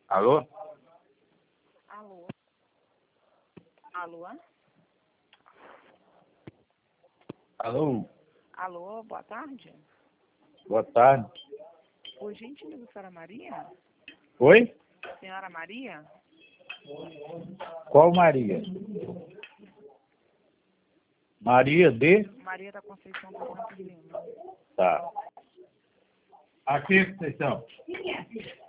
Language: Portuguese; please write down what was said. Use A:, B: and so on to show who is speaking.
A: Alô?
B: Alô? Alô?
A: Alô?
B: Alô, boa tarde.
A: Boa tarde.
B: Oi, gentileza, senhora Maria?
A: Oi?
B: Senhora Maria?
A: Qual Maria? Maria de?
B: Maria da Conceição do Santos Lima.
A: Tá. Aqui, Conceição.